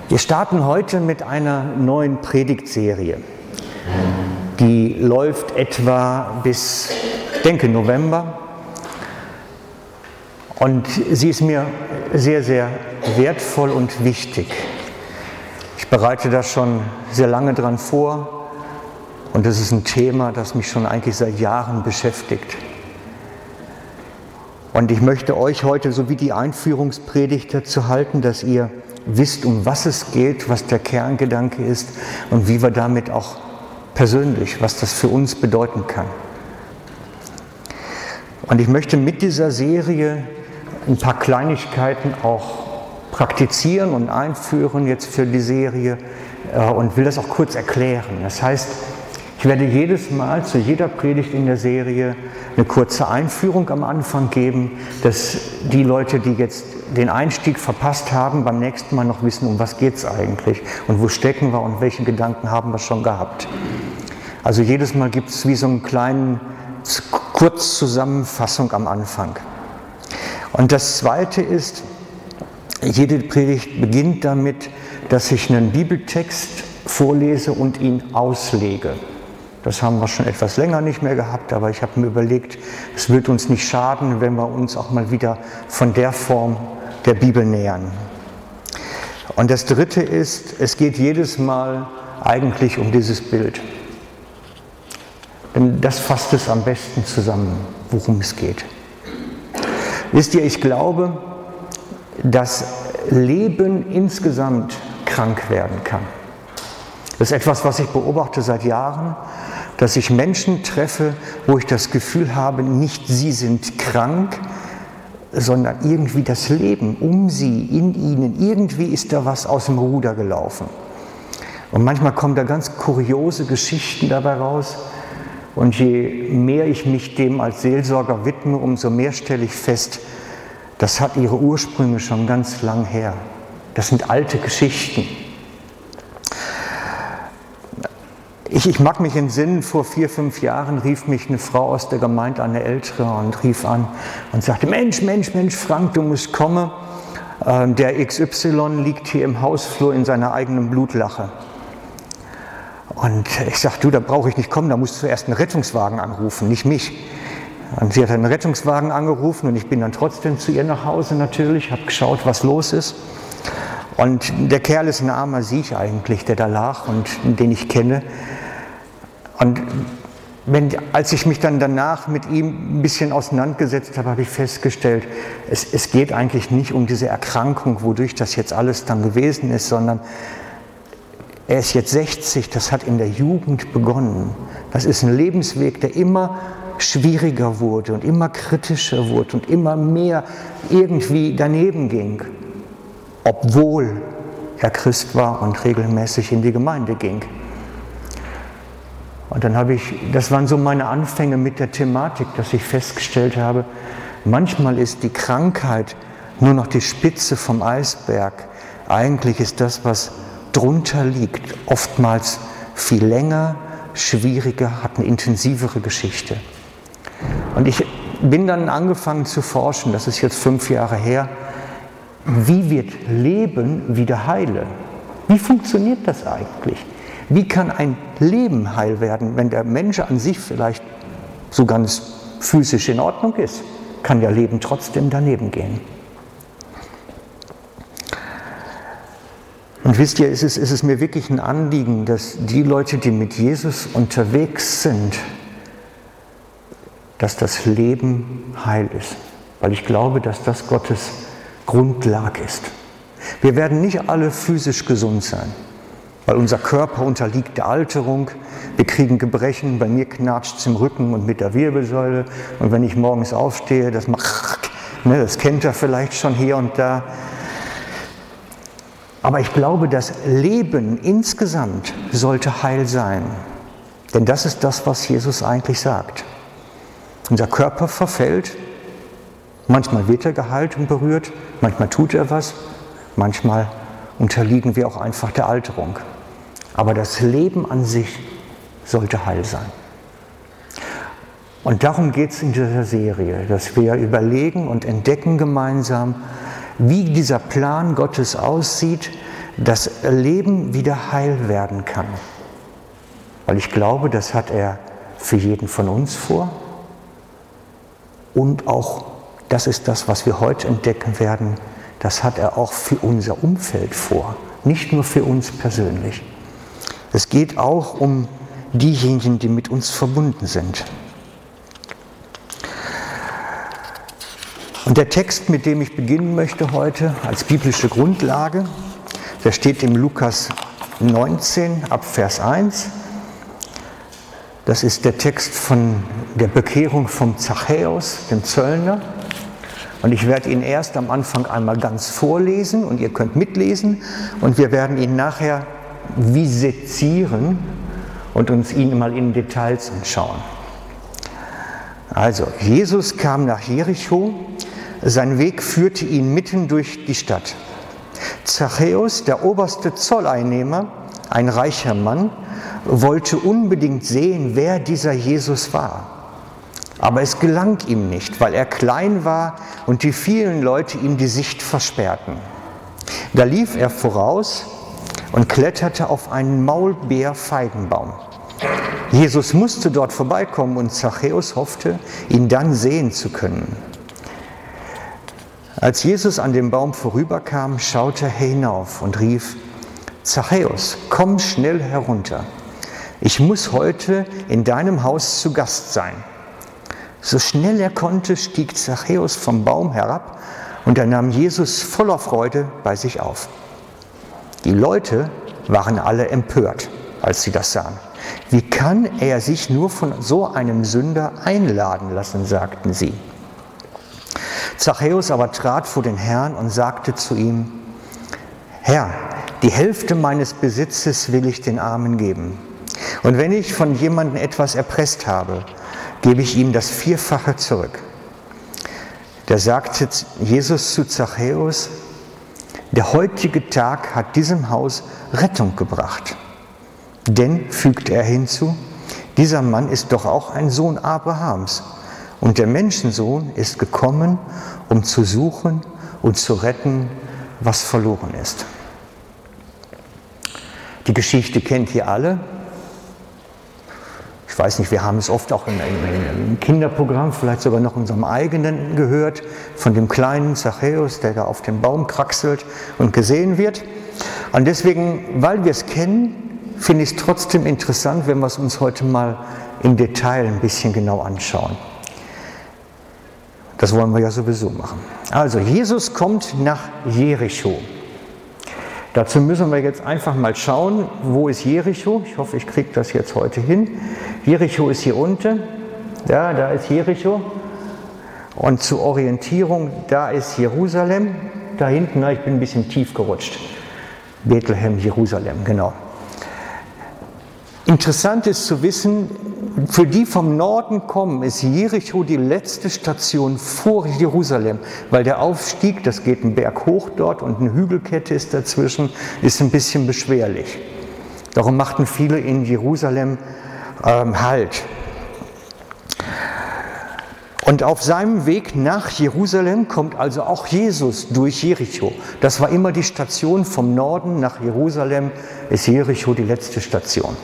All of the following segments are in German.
Wir starten heute mit einer neuen Predigtserie. Die läuft etwa bis, ich denke, November. Und sie ist mir sehr, sehr wertvoll und wichtig. Ich bereite da schon sehr lange dran vor. Und das ist ein Thema, das mich schon eigentlich seit Jahren beschäftigt. Und ich möchte euch heute so wie die Einführungspredigt dazu halten, dass ihr wisst, um was es geht, was der Kerngedanke ist und wie wir damit auch persönlich, was das für uns bedeuten kann. Und ich möchte mit dieser Serie ein paar Kleinigkeiten auch praktizieren und einführen jetzt für die Serie und will das auch kurz erklären. Das heißt, ich werde jedes Mal zu jeder Predigt in der Serie eine kurze Einführung am Anfang geben, dass die Leute, die jetzt den Einstieg verpasst haben, beim nächsten Mal noch wissen, um was geht es eigentlich und wo stecken wir und welche Gedanken haben wir schon gehabt. Also jedes Mal gibt es wie so einen kleinen Kurzzusammenfassung am Anfang. Und das Zweite ist, jede Predigt beginnt damit, dass ich einen Bibeltext vorlese und ihn auslege. Das haben wir schon etwas länger nicht mehr gehabt, aber ich habe mir überlegt, es wird uns nicht schaden, wenn wir uns auch mal wieder von der Form der Bibel nähern. Und das Dritte ist, es geht jedes Mal eigentlich um dieses Bild. Denn das fasst es am besten zusammen, worum es geht. Wisst ihr, ich glaube, dass Leben insgesamt krank werden kann. Das ist etwas, was ich beobachte seit Jahren, dass ich Menschen treffe, wo ich das Gefühl habe, nicht sie sind krank, sondern irgendwie das Leben um sie, in ihnen, irgendwie ist da was aus dem Ruder gelaufen. Und manchmal kommen da ganz kuriose Geschichten dabei raus. Und je mehr ich mich dem als Seelsorger widme, umso mehr stelle ich fest, das hat ihre Ursprünge schon ganz lang her. Das sind alte Geschichten. Ich mag mich entsinnen, vor 4, 5 Jahren rief mich eine Frau aus der Gemeinde, eine Ältere, und rief an und sagte, Mensch, Frank, du musst kommen. Der XY liegt hier im Hausflur in seiner eigenen Blutlache. Und ich sagte, du, da brauche ich nicht kommen, da musst du zuerst einen Rettungswagen anrufen, nicht mich. Und sie hat einen Rettungswagen angerufen und ich bin dann trotzdem zu ihr nach Hause natürlich, habe geschaut, was los ist. Und der Kerl ist ein armer Siech eigentlich, der da lag und den ich kenne. Und als ich mich dann danach mit ihm ein bisschen auseinandergesetzt habe, habe ich festgestellt, es geht eigentlich nicht um diese Erkrankung, wodurch das jetzt alles dann gewesen ist, sondern er ist jetzt 60, das hat in der Jugend begonnen. Das ist ein Lebensweg, der immer schwieriger wurde und immer kritischer wurde und immer mehr irgendwie daneben ging, obwohl er Christ war und regelmäßig in die Gemeinde ging. Und dann das waren so meine Anfänge mit der Thematik, dass ich festgestellt habe, manchmal ist die Krankheit nur noch die Spitze vom Eisberg. Eigentlich ist das, was drunter liegt, oftmals viel länger, schwieriger, hat eine intensivere Geschichte. Und ich bin dann angefangen zu forschen, das ist jetzt 5 Jahre her, wie wird Leben wieder heile? Wie funktioniert das eigentlich? Wie kann ein Leben heil werden, wenn der Mensch an sich vielleicht so ganz physisch in Ordnung ist? Kann ja Leben trotzdem daneben gehen. Und wisst ihr, es ist mir wirklich ein Anliegen, dass die Leute, die mit Jesus unterwegs sind, dass das Leben heil ist. Weil ich glaube, dass das Gottes Grundlage ist. Wir werden nicht alle physisch gesund sein, weil unser Körper unterliegt der Alterung. Wir kriegen Gebrechen, bei mir knatscht es im Rücken und mit der Wirbelsäule. Und wenn ich morgens aufstehe, das macht, das kennt ihr vielleicht schon hier und da. Aber ich glaube, das Leben insgesamt sollte heil sein. Denn das ist das, was Jesus eigentlich sagt. Unser Körper verfällt. Manchmal wird er geheilt und berührt, manchmal tut er was, manchmal unterliegen wir auch einfach der Alterung. Aber das Leben an sich sollte heil sein. Und darum geht es in dieser Serie, dass wir überlegen und entdecken gemeinsam, wie dieser Plan Gottes aussieht, das Leben wieder heil werden kann. Weil ich glaube, das hat er für jeden von uns vor. Und auch, das ist das, was wir heute entdecken werden, das hat er auch für unser Umfeld vor. Nicht nur für uns persönlich. Es geht auch um diejenigen, die mit uns verbunden sind. Und der Text, mit dem ich beginnen möchte heute als biblische Grundlage, der steht im Lukas 19 ab Vers 1. Das ist der Text von der Bekehrung vom Zachäus, dem Zöllner. Und ich werde ihn erst am Anfang einmal ganz vorlesen und ihr könnt mitlesen. Und wir werden ihn nachher visitieren und uns ihn mal in Details anschauen. Also, Jesus kam nach Jericho. Sein Weg führte ihn mitten durch die Stadt. Zachäus, der oberste Zolleinnehmer, ein reicher Mann, wollte unbedingt sehen, wer dieser Jesus war. Aber es gelang ihm nicht, weil er klein war und die vielen Leute ihm die Sicht versperrten. Da lief er voraus und kletterte auf einen Maulbeerfeigenbaum. Jesus musste dort vorbeikommen und Zachäus hoffte, ihn dann sehen zu können. Als Jesus an dem Baum vorüberkam, schaute er hinauf und rief: Zachäus, komm schnell herunter. Ich muss heute in deinem Haus zu Gast sein. So schnell er konnte, stieg Zachäus vom Baum herab und er nahm Jesus voller Freude bei sich auf. Die Leute waren alle empört, als sie das sahen. Wie kann er sich nur von so einem Sünder einladen lassen, sagten sie. Zachäus aber trat vor den Herrn und sagte zu ihm: Herr, die Hälfte meines Besitzes will ich den Armen geben. Und wenn ich von jemandem etwas erpresst habe, gebe ich ihm das Vierfache zurück. Da sagte Jesus zu Zachäus: Der heutige Tag hat diesem Haus Rettung gebracht. Denn, fügte er hinzu, dieser Mann ist doch auch ein Sohn Abrahams. Und der Menschensohn ist gekommen, um zu suchen und zu retten, was verloren ist. Die Geschichte kennt ihr alle. Ich weiß nicht, wir haben es oft auch im Kinderprogramm, vielleicht sogar noch unserem eigenen gehört, von dem kleinen Zachäus, der da auf dem Baum kraxelt und gesehen wird. Und deswegen, weil wir es kennen, finde ich es trotzdem interessant, wenn wir es uns heute mal im Detail ein bisschen genau anschauen. Das wollen wir ja sowieso machen. Also, Jesus kommt nach Jericho. Dazu müssen wir jetzt einfach mal schauen, wo ist Jericho? Ich hoffe, ich kriege das jetzt heute hin. Jericho ist hier unten. Ja, da ist Jericho. Und zur Orientierung, da ist Jerusalem. Da hinten, ich bin ein bisschen tief gerutscht. Bethlehem, Jerusalem, genau. Interessant ist zu wissen, für die vom Norden kommen, ist Jericho die letzte Station vor Jerusalem, weil der Aufstieg, das geht einen Berg hoch dort und eine Hügelkette ist dazwischen, ist ein bisschen beschwerlich. Darum machten viele in Jerusalem Halt. Und auf seinem Weg nach Jerusalem kommt also auch Jesus durch Jericho. Das war immer die Station vom Norden nach Jerusalem, ist Jericho die letzte Station.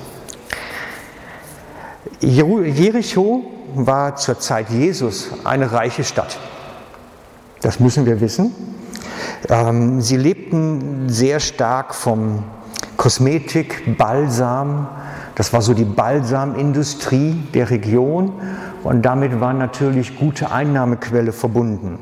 Jericho war zur Zeit Jesus eine reiche Stadt. Das müssen wir wissen. Sie lebten sehr stark vom Kosmetik, Balsam. Das war so die Balsamindustrie der Region und damit war natürlich gute Einnahmequelle verbunden.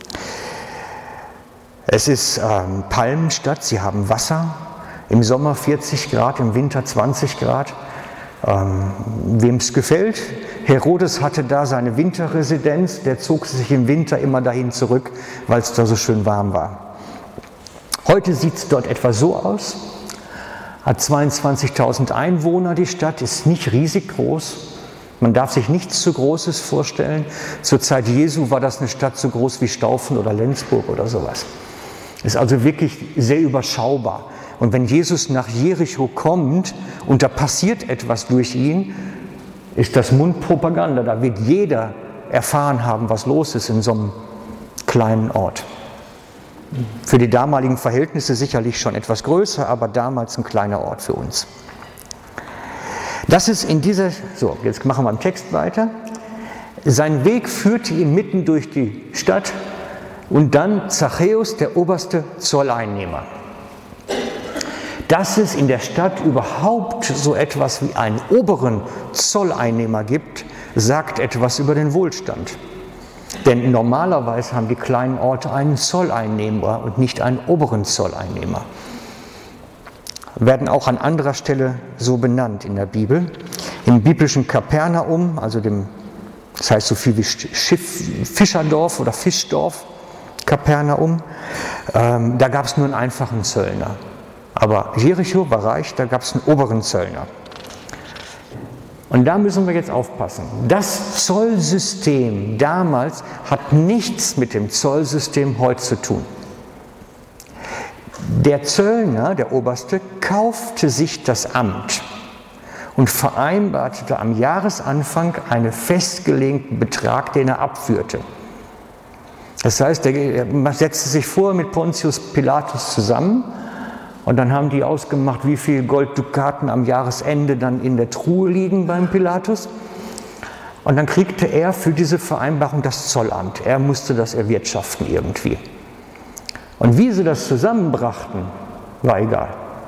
Es ist Palmenstadt, sie haben Wasser, im Sommer 40 Grad, im Winter 20 Grad. Wem es gefällt, Herodes hatte da seine Winterresidenz, der zog sich im Winter immer dahin zurück, weil es da so schön warm war. Heute sieht es dort etwa so aus, hat 22.000 Einwohner die Stadt, ist nicht riesig groß, man darf sich nichts zu Großes vorstellen. Zur Zeit Jesu war das eine Stadt so groß wie Staufen oder Lenzburg oder sowas. Ist also wirklich sehr überschaubar. Und wenn Jesus nach Jericho kommt und da passiert etwas durch ihn, ist das Mundpropaganda. Da wird jeder erfahren haben, was los ist in so einem kleinen Ort. Für die damaligen Verhältnisse sicherlich schon etwas größer, aber damals ein kleiner Ort für uns. Das ist so, jetzt machen wir im Text weiter. Sein Weg führte ihn mitten durch die Stadt und dann Zachäus, der oberste Zolleinnehmer. Dass es in der Stadt überhaupt so etwas wie einen oberen Zolleinnehmer gibt, sagt etwas über den Wohlstand. Denn normalerweise haben die kleinen Orte einen Zolleinnehmer und nicht einen oberen Zolleinnehmer. Werden auch an anderer Stelle so benannt in der Bibel. Im biblischen Kapernaum, also das heißt so viel wie Fischerdorf oder Fischdorf, Kapernaum, da gab es nur einen einfachen Zöllner. Aber Jericho war reich, da gab es einen oberen Zöllner. Und da müssen wir jetzt aufpassen. Das Zollsystem damals hat nichts mit dem Zollsystem heute zu tun. Der Zöllner, der Oberste, kaufte sich das Amt und vereinbarte am Jahresanfang einen festgelegten Betrag, den er abführte. Das heißt, er setzte sich vorher mit Pontius Pilatus zusammen und dann haben die ausgemacht, wie viel Golddukaten am Jahresende dann in der Truhe liegen beim Pilatus. Und dann kriegte er für diese Vereinbarung das Zollamt. Er musste das erwirtschaften irgendwie. Und wie sie das zusammenbrachten, war egal.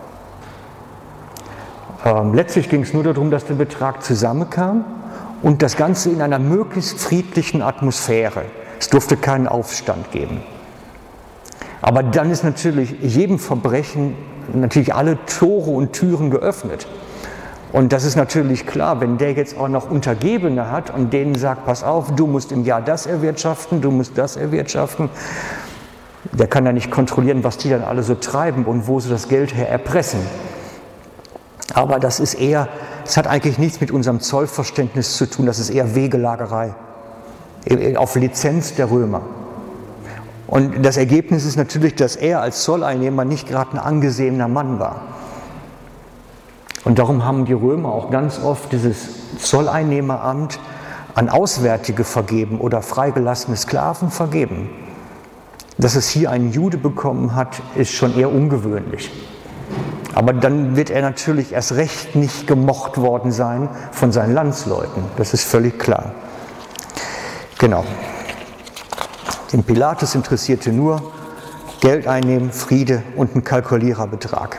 Letztlich ging es nur darum, dass der Betrag zusammenkam und das Ganze in einer möglichst friedlichen Atmosphäre. Es durfte keinen Aufstand geben. Aber dann ist natürlich jedem Verbrechen natürlich alle Tore und Türen geöffnet. Und das ist natürlich klar, wenn der jetzt auch noch Untergebene hat und denen sagt, pass auf, du musst im Jahr das erwirtschaften, du musst das erwirtschaften, der kann ja nicht kontrollieren, was die dann alle so treiben und wo sie das Geld her erpressen. Aber das hat eigentlich nichts mit unserem Zollverständnis zu tun, das ist eher Wegelagerei auf Lizenz der Römer. Und das Ergebnis ist natürlich, dass er als Zolleinnehmer nicht gerade ein angesehener Mann war. Und darum haben die Römer auch ganz oft dieses Zolleinnehmeramt an Auswärtige vergeben oder freigelassene Sklaven vergeben. Dass es hier einen Jude bekommen hat, ist schon eher ungewöhnlich. Aber dann wird er natürlich erst recht nicht gemocht worden sein von seinen Landsleuten. Das ist völlig klar. Genau. Den Pilatus interessierte nur Geld einnehmen, Friede und ein Kalkuliererbetrag.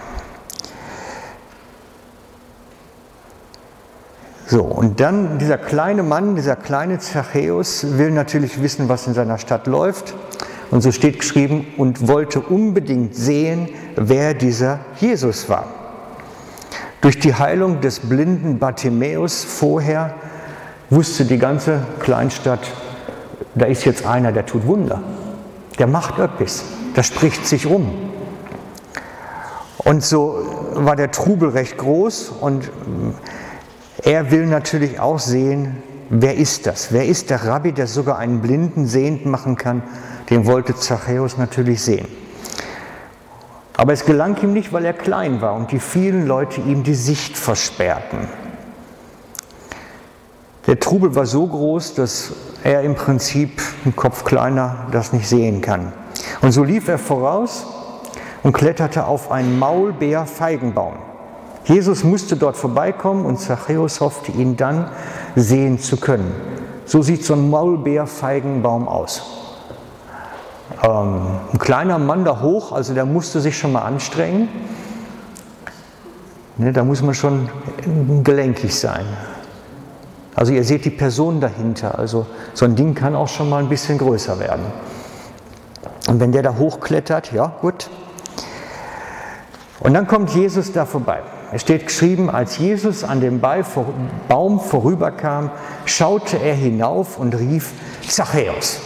So, und dann dieser kleine Mann, dieser kleine Zachäus will natürlich wissen, was in seiner Stadt läuft. Und so steht geschrieben, und wollte unbedingt sehen, wer dieser Jesus war. Durch die Heilung des blinden Bartimäus vorher wusste die ganze Kleinstadt, da ist jetzt einer, der tut Wunder, der macht etwas, das spricht sich rum. Und so war der Trubel recht groß und er will natürlich auch sehen, wer ist das? Wer ist der Rabbi, der sogar einen Blinden sehend machen kann? Den wollte Zachäus natürlich sehen. Aber es gelang ihm nicht, weil er klein war und die vielen Leute ihm die Sicht versperrten. Der Trubel war so groß, dass er im Prinzip, ein Kopf kleiner, das nicht sehen kann. Und so lief er voraus und kletterte auf einen Maulbeerfeigenbaum. Jesus musste dort vorbeikommen und Zachäus hoffte, ihn dann sehen zu können. So sieht so ein Maulbeerfeigenbaum aus. Ein kleiner Mann da hoch, also der musste sich schon mal anstrengen. Ne, da muss man schon gelenkig sein. Also ihr seht die Person dahinter, also so ein Ding kann auch schon mal ein bisschen größer werden. Und wenn der da hochklettert, ja gut. Und dann kommt Jesus da vorbei. Es steht geschrieben, als Jesus an dem Baum vorüberkam, schaute er hinauf und rief, Zachäus.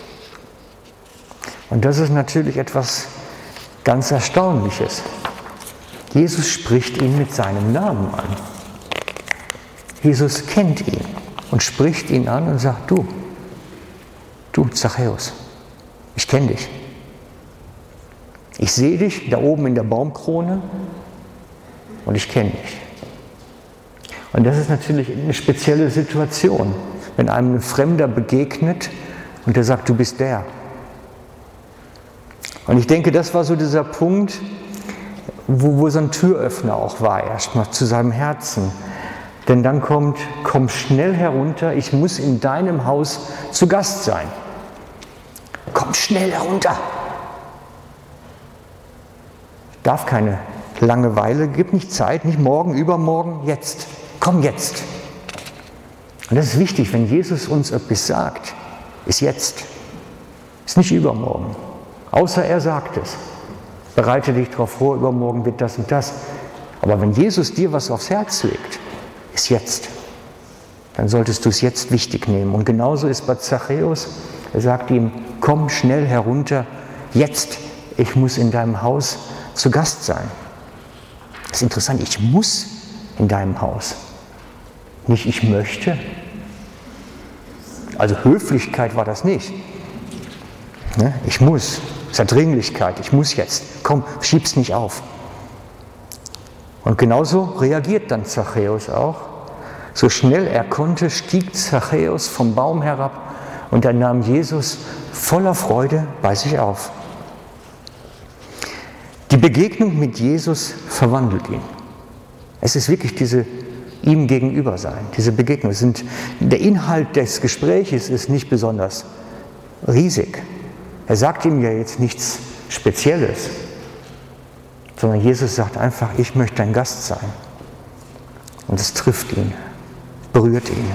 Und das ist natürlich etwas ganz Erstaunliches. Jesus spricht ihn mit seinem Namen an. Jesus kennt ihn und spricht ihn an und sagt, du Zachäus, ich kenne dich. Ich sehe dich da oben in der Baumkrone und ich kenne dich. Und das ist natürlich eine spezielle Situation, wenn einem ein Fremder begegnet und der sagt, du bist der. Und ich denke, das war so dieser Punkt, wo so ein Türöffner auch war, erstmal zu seinem Herzen. Denn dann kommt, komm schnell herunter, ich muss in deinem Haus zu Gast sein. Komm schnell herunter. Darf keine Langeweile, gib nicht Zeit, nicht morgen, übermorgen, jetzt. Komm jetzt. Und das ist wichtig, wenn Jesus uns etwas sagt, ist jetzt. Ist nicht übermorgen. Außer er sagt es. Bereite dich darauf vor, übermorgen wird das und das. Aber wenn Jesus dir was aufs Herz legt, ist jetzt. Dann solltest du es jetzt wichtig nehmen. Und genauso ist bei Zachäus. Er sagt ihm, komm schnell herunter, jetzt. Ich muss in deinem Haus zu Gast sein. Das ist interessant, ich muss in deinem Haus. Nicht ich möchte. Also Höflichkeit war das nicht. Ich muss. Es hat Dringlichkeit. Ich muss jetzt. Komm, schieb's nicht auf. Und genauso reagiert dann Zachäus auch. So schnell er konnte, stieg Zachäus vom Baum herab und er nahm Jesus voller Freude bei sich auf. Die Begegnung mit Jesus verwandelt ihn. Es ist wirklich diese ihm Gegenübersein, diese Begegnung. Der Inhalt des Gespräches ist nicht besonders riesig. Er sagt ihm ja jetzt nichts Spezielles, sondern Jesus sagt einfach, ich möchte dein Gast sein. Und es trifft ihn, berührt ihn.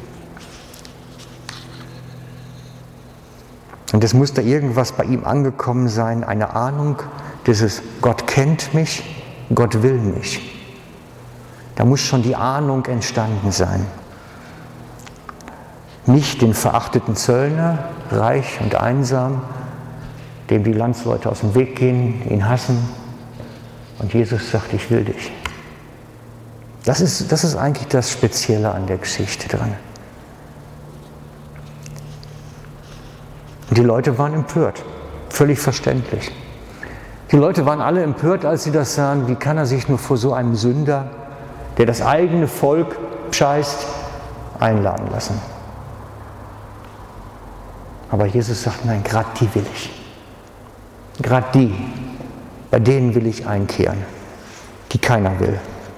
Und es muss da irgendwas bei ihm angekommen sein, eine Ahnung, dieses Gott kennt mich, Gott will mich. Da muss schon die Ahnung entstanden sein. Nicht den verachteten Zöllner, reich und einsam, dem die Landsleute aus dem Weg gehen, ihn hassen. Und Jesus sagt, ich will dich. Das ist eigentlich das Spezielle an der Geschichte dran. Und die Leute waren empört, völlig verständlich. Die Leute waren alle empört, als sie das sahen. Wie kann er sich nur vor so einem Sünder, der das eigene Volk scheißt, einladen lassen? Aber Jesus sagt, nein, gerade die will ich. Gerade die, bei denen will ich einkehren, die keiner will.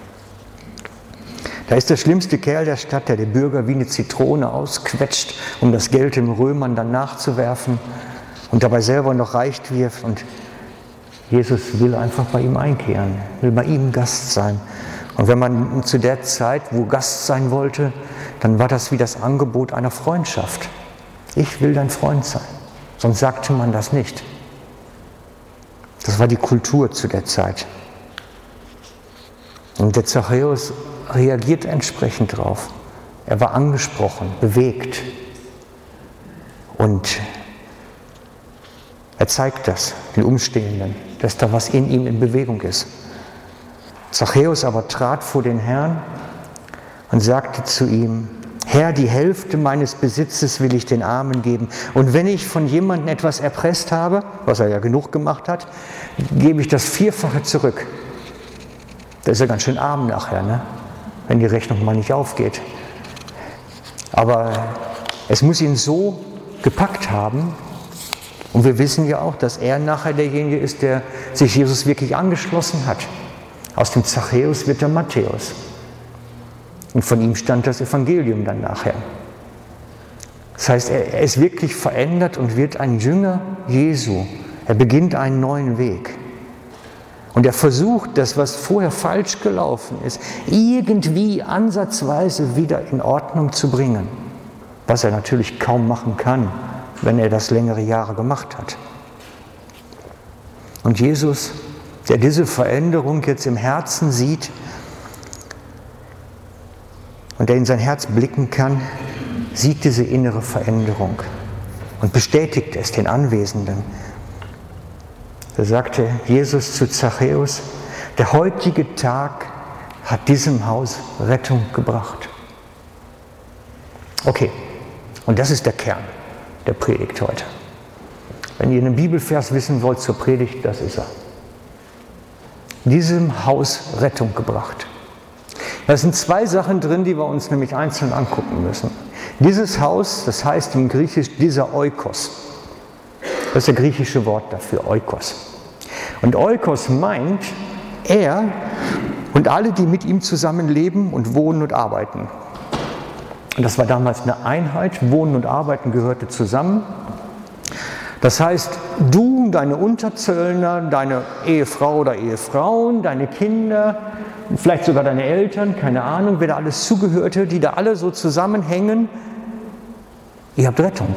Da ist der schlimmste Kerl der Stadt, der die Bürger wie eine Zitrone ausquetscht, um das Geld den Römern dann nachzuwerfen und dabei selber noch reich wird. Und Jesus will einfach bei ihm einkehren, will bei ihm Gast sein. Und wenn man zu der Zeit, wo Gast sein wollte, dann war das wie das Angebot einer Freundschaft. Ich will dein Freund sein. Sonst sagte man das nicht. Das war die Kultur zu der Zeit. Und der Zachäus reagiert entsprechend drauf. Er war angesprochen, bewegt. Und er zeigt das den Umstehenden, dass da was in ihm in Bewegung ist. Zachäus aber trat vor den Herrn und sagte zu ihm, Herr, die Hälfte meines Besitzes will ich den Armen geben. Und wenn ich von jemandem etwas erpresst habe, was er ja genug gemacht hat, gebe ich das Vierfache zurück. Das ist ja ganz schön arm nachher, ne? Wenn die Rechnung mal nicht aufgeht. Aber es muss ihn so gepackt haben. Und wir wissen ja auch, dass er nachher derjenige ist, der sich Jesus wirklich angeschlossen hat. Aus dem Zachäus wird der Matthäus. Und von ihm stand das Evangelium dann nachher. Das heißt, er ist wirklich verändert und wird ein Jünger Jesu. Er beginnt einen neuen Weg. Und er versucht, das, was vorher falsch gelaufen ist, irgendwie ansatzweise wieder in Ordnung zu bringen. Was er natürlich kaum machen kann, wenn er das längere Jahre gemacht hat. Und Jesus, der diese Veränderung jetzt im Herzen sieht und der in sein Herz blicken kann, sieht diese innere Veränderung und bestätigt es den Anwesenden. Da sagte Jesus zu Zachäus, der heutige Tag hat diesem Haus Rettung gebracht. Okay, und das ist der Kern der Predigt heute. Wenn ihr einen Bibelvers wissen wollt zur Predigt, das ist er. Diesem Haus Rettung gebracht. Da sind zwei Sachen drin, die wir uns nämlich einzeln angucken müssen. Dieses Haus, das heißt im Griechisch dieser Oikos. Das ist das griechische Wort dafür, Oikos. Und Oikos meint, er und alle, die mit ihm zusammen leben und wohnen und arbeiten. Und das war damals eine Einheit, Wohnen und Arbeiten gehörte zusammen. Das heißt, du, deine Unterzöllner, deine Ehefrau oder Ehefrauen, deine Kinder, vielleicht sogar deine Eltern, keine Ahnung, wer da alles zugehörte, die da alle so zusammenhängen, ihr habt Rettung.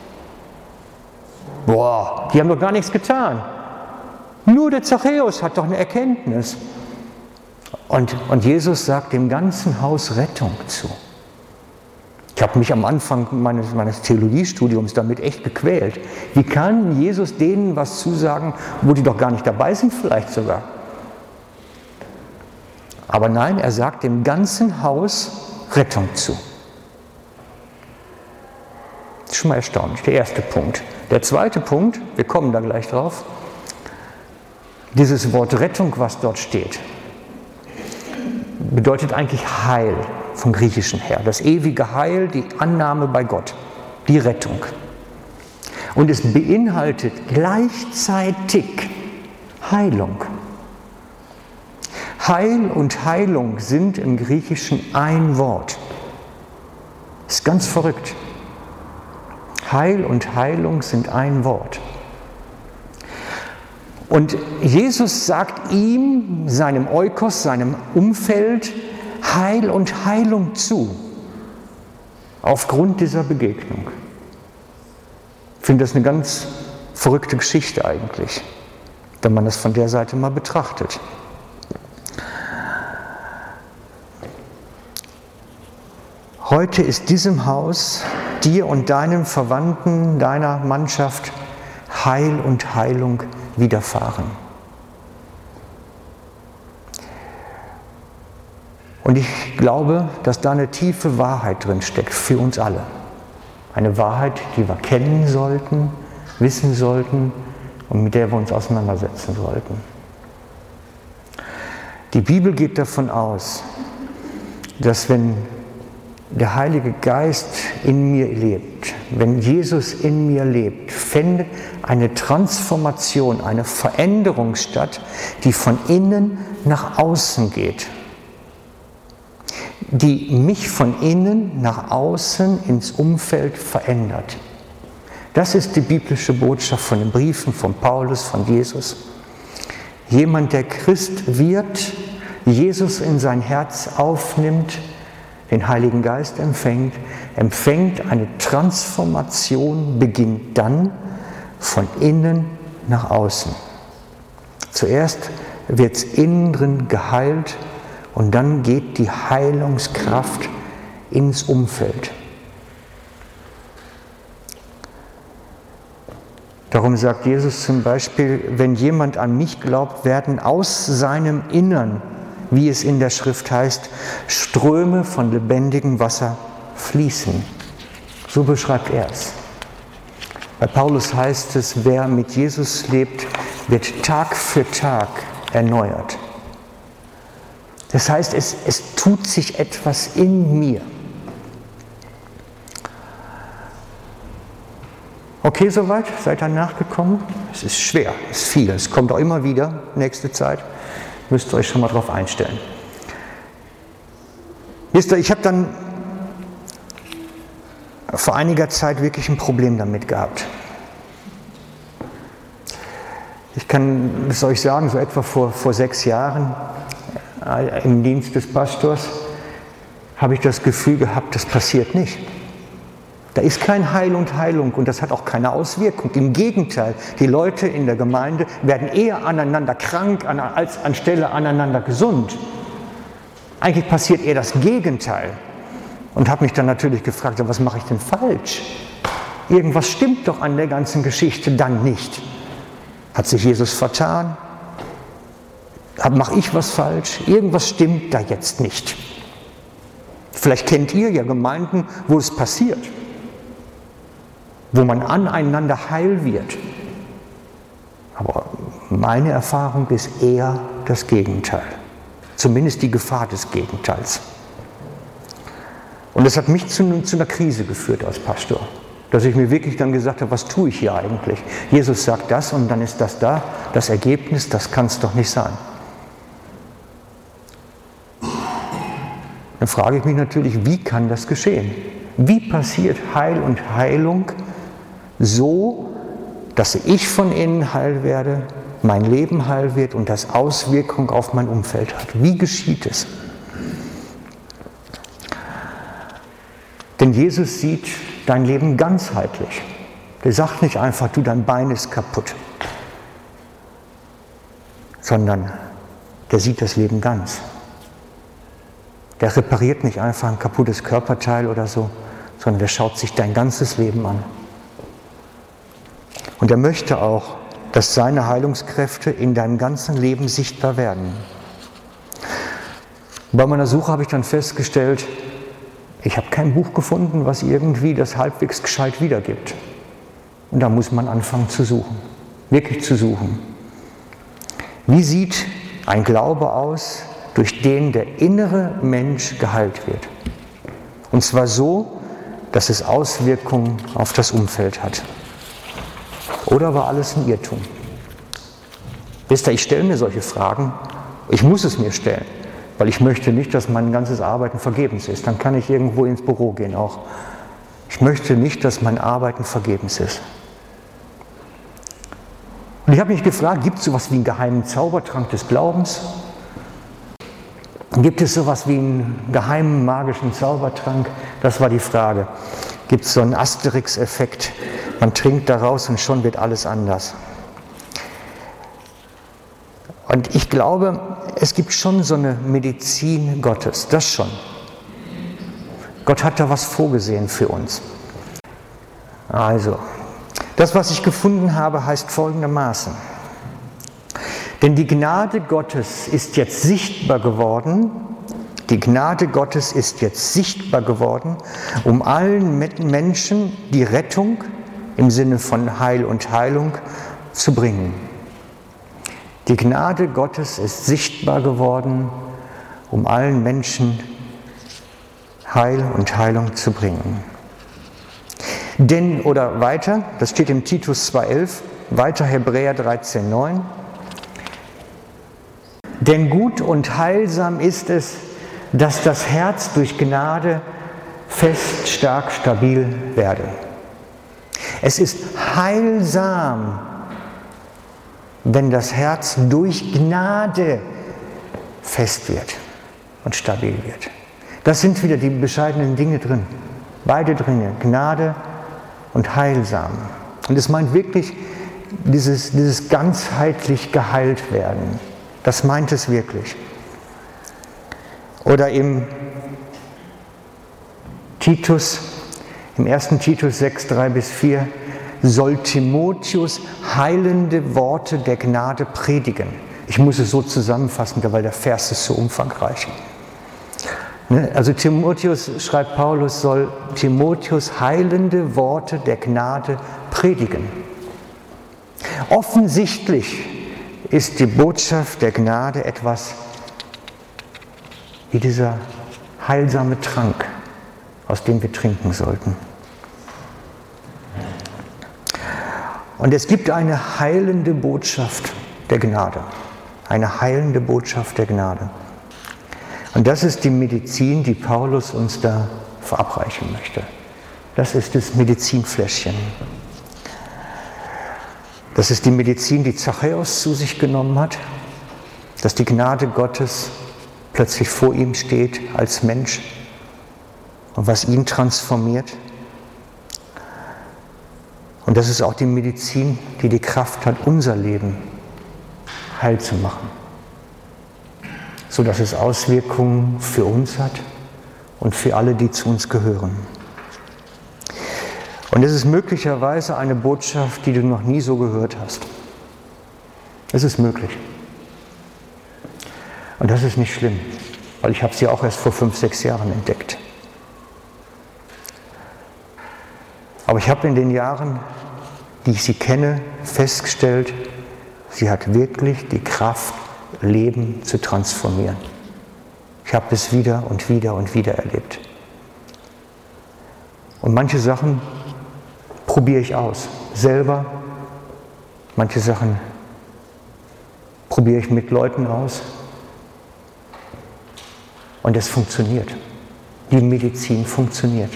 Boah, die haben doch gar nichts getan. Nur der Zachäus hat doch eine Erkenntnis. Und Jesus sagt dem ganzen Haus Rettung zu. Ich habe mich am Anfang meines Theologiestudiums damit echt gequält. Wie kann Jesus denen was zusagen, wo die doch gar nicht dabei sind, vielleicht sogar? Aber nein, er sagt dem ganzen Haus Rettung zu. Das ist schon mal erstaunlich, der erste Punkt. Der zweite Punkt, wir kommen da gleich drauf, dieses Wort Rettung, was dort steht, bedeutet eigentlich Heil vom Griechischen her. Das ewige Heil, die Annahme bei Gott, die Rettung. Und es beinhaltet gleichzeitig Heilung. Heil und Heilung sind im Griechischen ein Wort. Das ist ganz verrückt. Heil und Heilung sind ein Wort. Und Jesus sagt ihm, seinem Oikos, seinem Umfeld, Heil und Heilung zu, aufgrund dieser Begegnung. Ich finde das eine ganz verrückte Geschichte eigentlich, wenn man das von der Seite mal betrachtet. Heute ist diesem Haus, dir und deinen Verwandten, deiner Mannschaft Heil und Heilung widerfahren. Und ich glaube, dass da eine tiefe Wahrheit drin steckt für uns alle. Eine Wahrheit, die wir kennen sollten, wissen sollten und mit der wir uns auseinandersetzen sollten. Die Bibel geht davon aus, dass wenn der Heilige Geist in mir lebt, wenn Jesus in mir lebt, findet eine Transformation, eine Veränderung statt, die von innen nach außen geht, die mich von innen nach außen ins Umfeld verändert. Das ist die biblische Botschaft von den Briefen von Paulus, von Jesus. Jemand, der Christ wird, Jesus in sein Herz aufnimmt, den Heiligen Geist empfängt eine Transformation, beginnt dann von innen nach außen. Zuerst wird es innen drin geheilt und dann geht die Heilungskraft ins Umfeld. Darum sagt Jesus zum Beispiel, wenn jemand an mich glaubt, werden aus seinem Innern, wie es in der Schrift heißt, Ströme von lebendigem Wasser fließen. So beschreibt er es. Bei Paulus heißt es, wer mit Jesus lebt, wird Tag für Tag erneuert. Das heißt, es tut sich etwas in mir. Okay, soweit? Seid ihr nachgekommen? Es ist schwer, es ist viel, es kommt auch immer wieder, nächste Zeit. Müsst ihr euch schon mal drauf einstellen. Wisst ihr, ich habe dann vor einiger Zeit wirklich ein Problem damit gehabt. Ich kann es euch sagen, so etwa vor 6 Jahren im Dienst des Pastors habe ich das Gefühl gehabt, das passiert nicht. Da ist kein Heil und Heilung und das hat auch keine Auswirkung. Im Gegenteil, die Leute in der Gemeinde werden eher aneinander krank, als anstelle aneinander gesund. Eigentlich passiert eher das Gegenteil. Und habe mich dann natürlich gefragt, was mache ich denn falsch? Irgendwas stimmt doch an der ganzen Geschichte dann nicht. Hat sich Jesus vertan? Mache ich was falsch? Irgendwas stimmt da jetzt nicht. Vielleicht kennt ihr ja Gemeinden, wo es passiert, wo man aneinander heil wird. Aber meine Erfahrung ist eher das Gegenteil. Zumindest die Gefahr des Gegenteils. Und das hat mich zu einer Krise geführt als Pastor. Dass ich mir wirklich dann gesagt habe, was tue ich hier eigentlich? Jesus sagt das und dann ist das da. Das Ergebnis, das kann es doch nicht sein. Dann frage ich mich natürlich, wie kann das geschehen? Wie passiert Heil und Heilung so, dass ich von innen heil werde, mein Leben heil wird und das Auswirkungen auf mein Umfeld hat? Wie geschieht es? Denn Jesus sieht dein Leben ganzheitlich. Der sagt nicht einfach, du, dein Bein ist kaputt, sondern der sieht das Leben ganz. Der repariert nicht einfach ein kaputtes Körperteil oder so, sondern der schaut sich dein ganzes Leben an. Und er möchte auch, dass seine Heilungskräfte in deinem ganzen Leben sichtbar werden. Bei meiner Suche habe ich dann festgestellt, ich habe kein Buch gefunden, was irgendwie das halbwegs gescheit wiedergibt. Und da muss man anfangen zu suchen, wirklich zu suchen. Wie sieht ein Glaube aus, durch den der innere Mensch geheilt wird? Und zwar so, dass es Auswirkungen auf das Umfeld hat. Oder war alles ein Irrtum? Wisst ihr, ich stelle mir solche Fragen, ich muss es mir stellen, weil ich möchte nicht, dass mein ganzes Arbeiten vergebens ist. Dann kann ich irgendwo ins Büro gehen auch. Ich möchte nicht, dass mein Arbeiten vergebens ist. Und ich habe mich gefragt, gibt es sowas wie einen geheimen Zaubertrank des Glaubens? Gibt es sowas wie einen geheimen magischen Zaubertrank? Das war die Frage. Gibt es so einen Asterix-Effekt? Man trinkt daraus und schon wird alles anders. Und ich glaube, es gibt schon so eine Medizin Gottes, das schon. Gott hat da was vorgesehen für uns. Also, das, was ich gefunden habe, heißt folgendermaßen. Denn die Gnade Gottes ist jetzt sichtbar geworden, um allen Menschen die Rettung im Sinne von Heil und Heilung zu bringen. Die Gnade Gottes ist sichtbar geworden, um allen Menschen Heil und Heilung zu bringen. Denn, oder weiter, das steht im Titus 2,11, weiter Hebräer 13,9. Denn gut und heilsam ist es, dass das Herz durch Gnade fest, stark, stabil werde. Es ist heilsam, wenn das Herz durch Gnade fest wird und stabil wird. Das sind wieder die bescheidenen Dinge drin. Beide drin, Gnade und heilsam. Und es meint wirklich dieses ganzheitlich geheilt werden. Das meint es wirklich. Oder im Titus, im 1. Titus 6, 3-4, soll Timotheus heilende Worte der Gnade predigen. Ich muss es so zusammenfassen, weil der Vers ist so umfangreich. Also Timotheus, schreibt Paulus, soll Timotheus heilende Worte der Gnade predigen. Offensichtlich ist die Botschaft der Gnade etwas wie dieser heilsame Trank, aus dem wir trinken sollten. Und es gibt eine heilende Botschaft der Gnade. Eine heilende Botschaft der Gnade. Und das ist die Medizin, die Paulus uns da verabreichen möchte. Das ist das Medizinfläschchen. Das ist die Medizin, die Zachäus zu sich genommen hat, dass die Gnade Gottes plötzlich vor ihm steht als Mensch und was ihn transformiert. Und das ist auch die Medizin, die die Kraft hat, unser Leben heil zu machen, sodass es Auswirkungen für uns hat und für alle, die zu uns gehören. Und es ist möglicherweise eine Botschaft, die du noch nie so gehört hast. Es ist möglich. Und das ist nicht schlimm, weil ich habe sie auch erst vor 5, 6 Jahren entdeckt. Aber ich habe in den Jahren, die ich sie kenne, festgestellt, sie hat wirklich die Kraft, Leben zu transformieren. Ich habe es wieder und wieder und wieder erlebt. Und manche Sachen probiere ich aus. Selber, manche Sachen probiere ich mit Leuten aus. Und es funktioniert. Die Medizin funktioniert.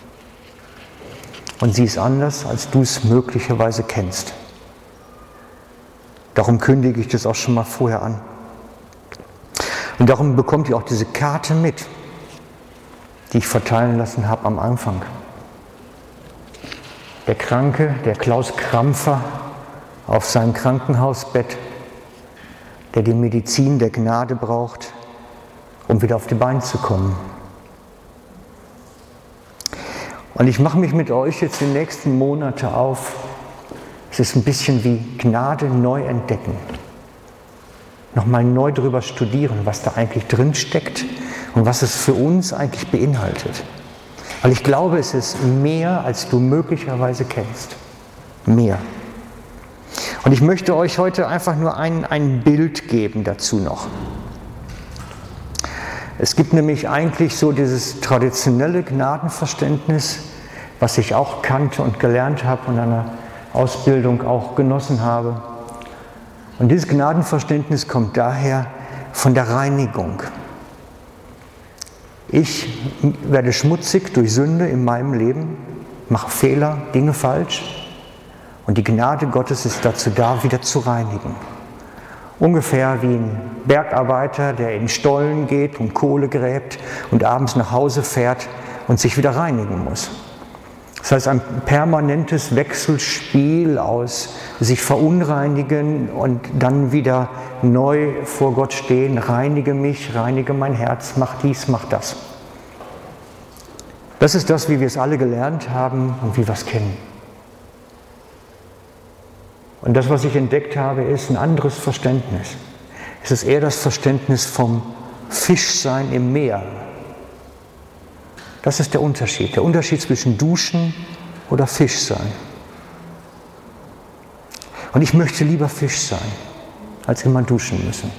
Und sie ist anders, als du es möglicherweise kennst. Darum kündige ich das auch schon mal vorher an. Und darum bekommt ihr auch diese Karte mit, die ich verteilen lassen habe am Anfang. Der Kranke, der Klaus Krampfer auf seinem Krankenhausbett, der die Medizin der Gnade braucht, um wieder auf die Beine zu kommen. Und ich mache mich mit euch jetzt die nächsten Monate auf. Es ist ein bisschen wie Gnade neu entdecken. Nochmal neu darüber studieren, was da eigentlich drin steckt und was es für uns eigentlich beinhaltet. Weil ich glaube, es ist mehr, als du möglicherweise kennst. Mehr. Und ich möchte euch heute einfach nur ein Bild geben dazu noch. Es gibt nämlich eigentlich so dieses traditionelle Gnadenverständnis, was ich auch kannte und gelernt habe und an der Ausbildung auch genossen habe. Und dieses Gnadenverständnis kommt daher von der Reinigung. Ich werde schmutzig durch Sünde in meinem Leben, mache Fehler, Dinge falsch und die Gnade Gottes ist dazu da, wieder zu reinigen. Ungefähr wie ein Bergarbeiter, der in Stollen geht und Kohle gräbt und abends nach Hause fährt und sich wieder reinigen muss. Das heißt, ein permanentes Wechselspiel aus sich verunreinigen und dann wieder neu vor Gott stehen, reinige mich, reinige mein Herz, mach dies, mach das. Das ist das, wie wir es alle gelernt haben und wie wir es kennen. Und das, was ich entdeckt habe, ist ein anderes Verständnis. Es ist eher das Verständnis vom Fischsein im Meer. Das ist der Unterschied zwischen Duschen oder Fischsein. Und ich möchte lieber Fisch sein, als immer duschen müssen.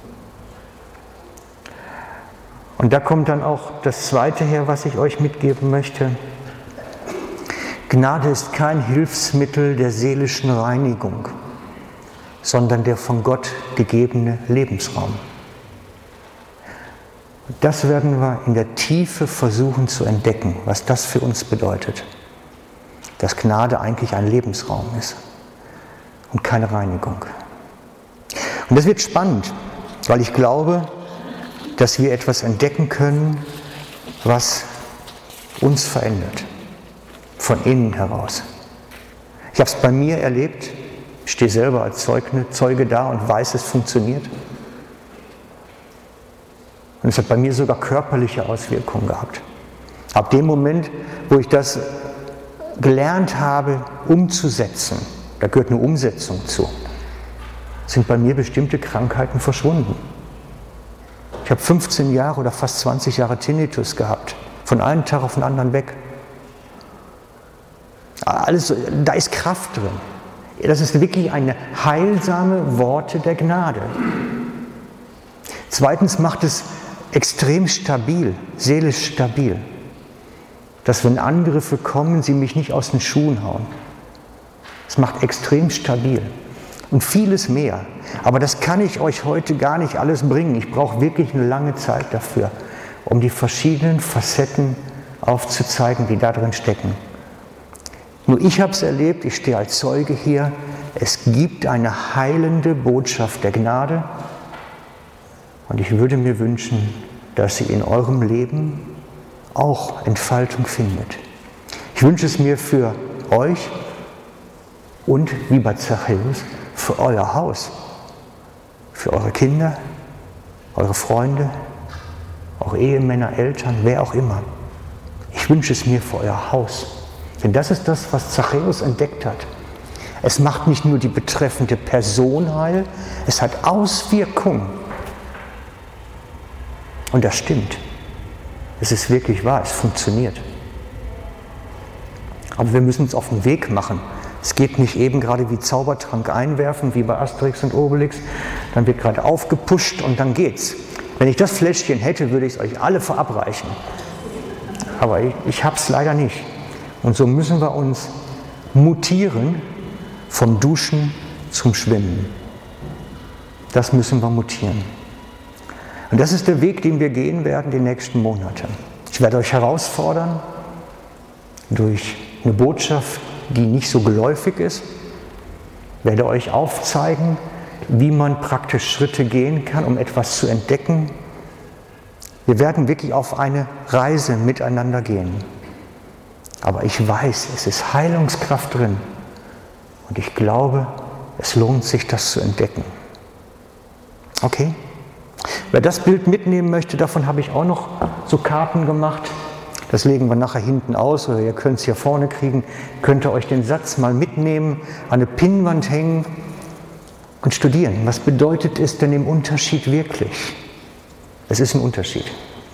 Und da kommt dann auch das Zweite her, was ich euch mitgeben möchte. Gnade ist kein Hilfsmittel der seelischen Reinigung, sondern der von Gott gegebene Lebensraum. Das werden wir in der Tiefe versuchen zu entdecken, was das für uns bedeutet. Dass Gnade eigentlich ein Lebensraum ist und keine Reinigung. Und das wird spannend, weil ich glaube, dass wir etwas entdecken können, was uns verändert. Von innen heraus. Ich habe es bei mir erlebt, ich stehe selber als Zeuge da und weiß, es funktioniert. Und es hat bei mir sogar körperliche Auswirkungen gehabt. Ab dem Moment, wo ich das gelernt habe, umzusetzen, da gehört eine Umsetzung zu, sind bei mir bestimmte Krankheiten verschwunden. Ich habe 15 Jahre oder fast 20 Jahre Tinnitus gehabt, von einem Tag auf den anderen weg. Alles, da ist Kraft drin. Das ist wirklich eine heilsame Worte der Gnade. Zweitens macht es extrem stabil, seelisch stabil. Dass wenn Angriffe kommen, sie mich nicht aus den Schuhen hauen. Es macht extrem stabil. Und vieles mehr. Aber das kann ich euch heute gar nicht alles bringen. Ich brauche wirklich eine lange Zeit dafür, um die verschiedenen Facetten aufzuzeigen, die da drin stecken. Nur ich habe es erlebt, ich stehe als Zeuge hier, es gibt eine heilende Botschaft der Gnade und ich würde mir wünschen, dass sie in eurem Leben auch Entfaltung findet. Ich wünsche es mir für euch und, wie bei Zachäus, für euer Haus, für eure Kinder, eure Freunde, auch Ehemänner, Eltern, wer auch immer. Ich wünsche es mir für euer Haus. Denn das ist das, was Zachäus entdeckt hat. Es macht nicht nur die betreffende Person heil, es hat Auswirkungen. Und das stimmt. Es ist wirklich wahr, es funktioniert. Aber wir müssen uns auf den Weg machen. Es geht nicht eben gerade wie Zaubertrank einwerfen, wie bei Asterix und Obelix. Dann wird gerade aufgepusht und dann geht's. Wenn ich das Fläschchen hätte, würde ich es euch alle verabreichen. Aber ich habe es leider nicht. Und so müssen wir uns mutieren vom Duschen zum Schwimmen. Das müssen wir mutieren. Und das ist der Weg, den wir gehen werden die nächsten Monate. Ich werde euch herausfordern durch eine Botschaft, die nicht so geläufig ist. Ich werde euch aufzeigen, wie man praktisch Schritte gehen kann, um etwas zu entdecken. Wir werden wirklich auf eine Reise miteinander gehen. Aber ich weiß, es ist Heilungskraft drin. Und ich glaube, es lohnt sich, das zu entdecken. Okay? Wer das Bild mitnehmen möchte, davon habe ich auch noch so Karten gemacht. Das legen wir nachher hinten aus oder ihr könnt es hier vorne kriegen. Könnt ihr euch den Satz mal mitnehmen, an eine Pinnwand hängen und studieren. Was bedeutet es denn im Unterschied wirklich? Es ist ein Unterschied.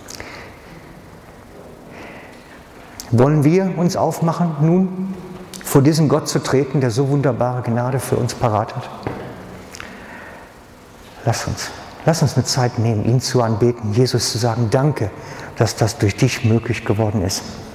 Wollen wir uns aufmachen, nun vor diesen Gott zu treten, der so wunderbare Gnade für uns parat hat? Lass uns eine Zeit nehmen, ihn zu anbeten, Jesus zu sagen, danke, dass das durch dich möglich geworden ist.